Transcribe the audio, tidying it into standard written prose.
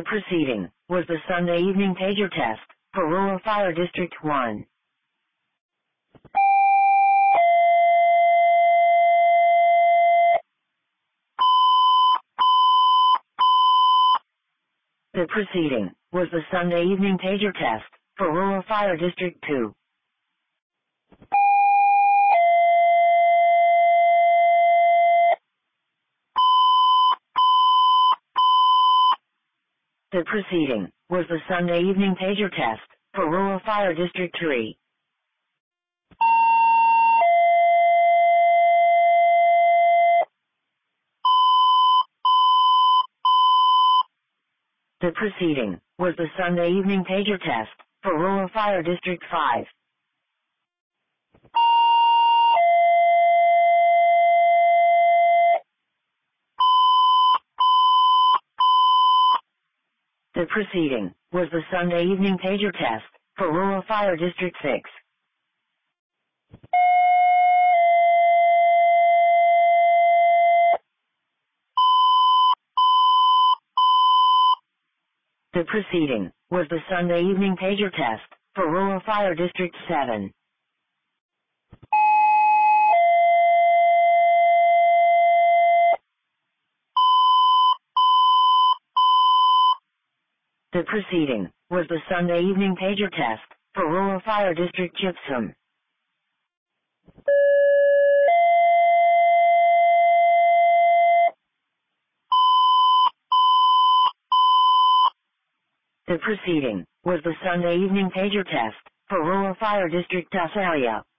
proceeding was the Sunday evening pager test for Rural Fire District 1. The proceeding was the Sunday evening pager test for Rural Fire District 2. The proceeding was the Sunday evening pager test for Rural Fire District 3. The proceeding was the Sunday evening pager test for Rural Fire District 5. The proceeding was the Sunday evening pager test for Rural Fire District 6. The proceeding was the Sunday evening pager test for Rural Fire District 7. The proceeding was the Sunday evening pager test for Rural Fire District Gypsum. The proceeding was the Sunday evening pager test for Rural Fire District Visalia.